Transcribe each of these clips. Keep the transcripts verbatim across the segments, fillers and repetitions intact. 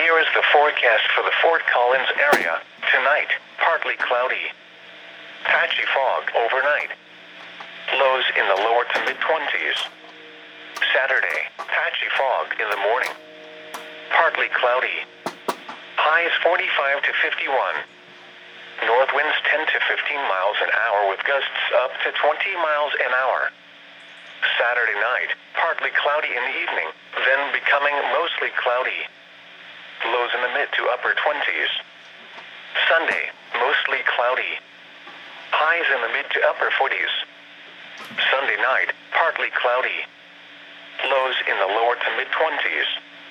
Here is the forecast for the Fort Collins area. Tonight, partly cloudy. Patchy fog overnight. Lows in the lower to mid-twenties. Saturday, patchy fog in the morning. Partly cloudy. Highs forty-five to fifty-one. North winds ten to fifteen miles an hour with gusts up to twenty miles an hour. Saturday night, partly cloudy in the evening, then becoming mostly cloudy. Lows in the mid to upper twenties. Sunday, mostly cloudy. Highs in the mid to upper forties. Sunday night, partly cloudy. Lows in the lower to mid twenties.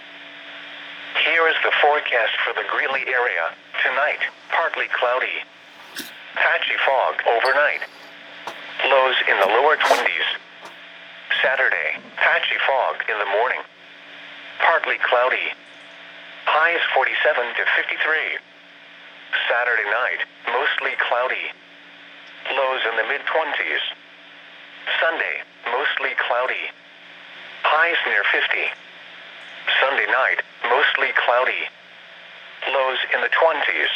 Here is the forecast for the Greeley area. Tonight, partly cloudy. Patchy fog overnight. Lows in the lower twenties. Saturday, patchy fog in the morning. Partly cloudy. Highs forty-seven to fifty-three. Saturday night, mostly cloudy. Lows in the mid-twenties. Sunday, mostly cloudy. Highs near fifty. Sunday night, mostly cloudy. Lows in the twenties.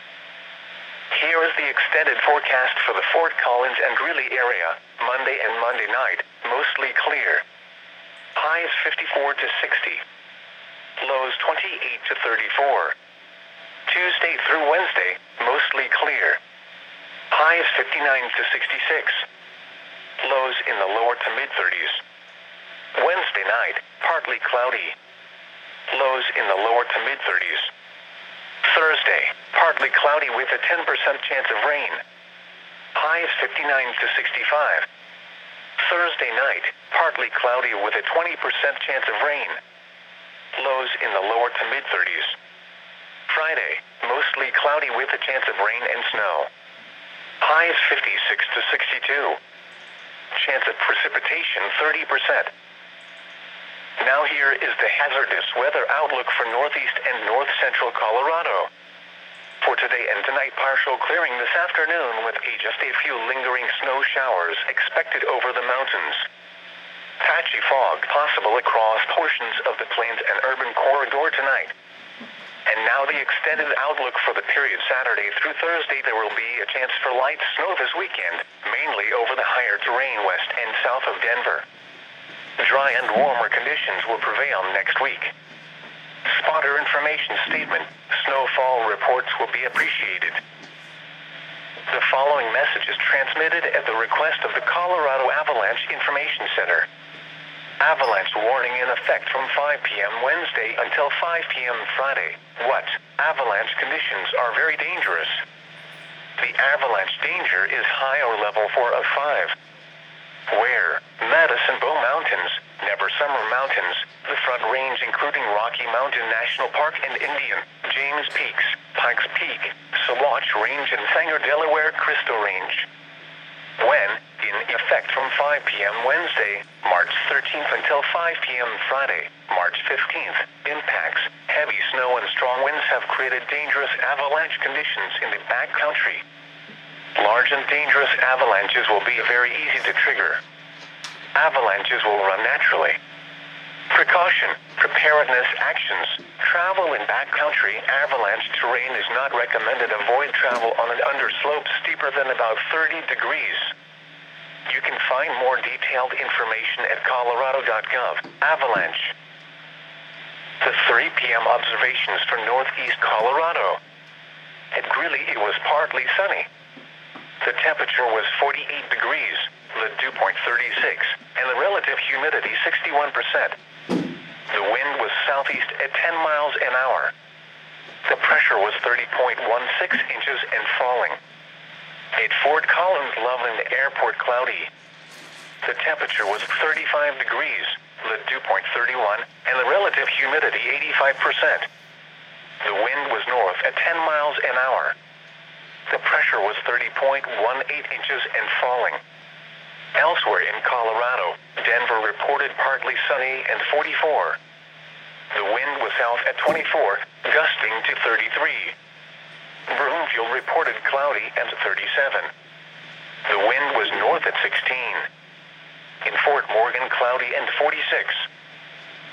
Here is the extended forecast for the Fort Collins and Greeley area. Monday and Monday night, mostly clear. Highs fifty-four to sixty. Lows twenty-eight to thirty-four. Tuesday through Wednesday, mostly clear. Highs fifty-nine to sixty-six. Lows in the lower to mid-thirties. Wednesday night, partly cloudy. Lows in the lower to mid-thirties. Thursday, partly cloudy with a ten percent chance of rain. Highs fifty-nine to sixty-five. Thursday night, partly cloudy with a twenty percent chance of rain. Lows in the lower to mid-thirties. Friday, mostly cloudy with a chance of rain and snow. Highs fifty-six to sixty-two. Chance of precipitation thirty percent. Now here is the hazardous weather outlook for northeast and north central Colorado. For today and tonight, partial clearing this afternoon with a, just a few lingering snow showers expected over the mountains. Patchy fog possible across portions of the plains and urban corridor tonight. And now the extended outlook for the period Saturday through Thursday. There will be a chance for light snow this weekend, mainly over the higher terrain west and south of Denver. Dry and warmer conditions will prevail next week. Spotter information statement. Snowfall reports will be appreciated. The following message is transmitted at the request of the Colorado Avalanche Information Center. Avalanche warning in effect from five p.m. Wednesday until five p.m. Friday. What? Avalanche conditions are very dangerous. The avalanche danger is high or level four of five. Where? Medicine Bow Mountains, Never Summer Mountains, the Front Range including Rocky Mountain National Park and Indian, James Peaks, Pikes Peak, Sawatch Range and Sanger Delaware Crystal Range. When? In effect from five p.m. Wednesday, March thirteenth until five p.m. Friday, March fifteenth. Impacts. Heavy snow and strong winds have created dangerous avalanche conditions in the backcountry. Large and dangerous avalanches will be very easy to trigger. Avalanches will run naturally. Precaution. Preparedness actions. Travel in backcountry avalanche terrain is not recommended. Avoid travel on an underslope steeper than about thirty degrees. You can find more detailed information at colorado dot gov. Avalanche. The three p.m. observations for northeast Colorado. At Greeley, it was partly sunny. The temperature was forty-eight degrees, the dew point thirty-six, and the relative humidity sixty-one percent. The wind was southeast at ten miles an hour. The pressure was thirty point one six inches and falling. At Fort Collins, Loveland Airport, cloudy. The temperature was thirty-five degrees, the dew point thirty-one, and the relative humidity eighty-five percent. The wind was north at ten miles an hour. The pressure was thirty point one eight inches and falling. Elsewhere in Colorado, Denver reported partly sunny and forty-four. The wind was south at twenty-four, gusting to thirty-three. Broomfield reported cloudy and thirty-seven. The wind was north at sixteen. In Fort Morgan, cloudy and forty-six.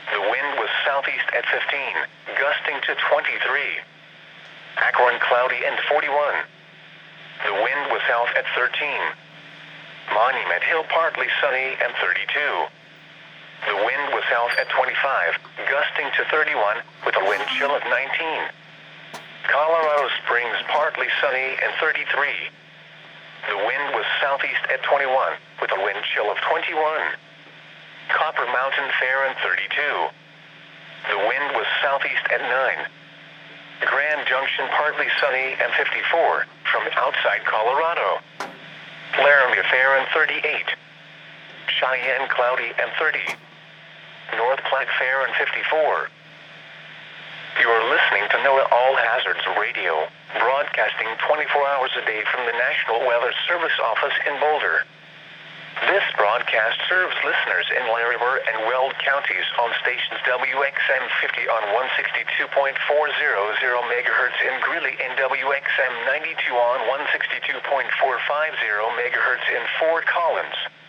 The wind was southeast at fifteen, gusting to twenty-three. Akron cloudy and forty-one. The wind was south at thirteen. Monument Hill partly sunny and thirty-two. The wind was south at twenty-five, gusting to thirty-one, with a wind chill of nineteen. Colorado Springs partly sunny and thirty-three. The wind was southeast at twenty-one, with a wind chill of twenty-one. Copper Mountain fair and thirty-two. The wind was southeast at nine. Grand Junction partly sunny and fifty-four, from outside Colorado. Laramie fair and thirty-eight. Cheyenne cloudy and thirty. North Platte fair and fifty-four. You're listening to NOAA All Hazards Radio, broadcasting twenty-four hours a day from the National Weather Service office in Boulder. This broadcast serves listeners in Larimer and Weld counties on stations W X M fifty on one sixty-two point four hundred megahertz in Greeley and W X M ninety-two on one sixty-two point four five zero megahertz in Fort Collins.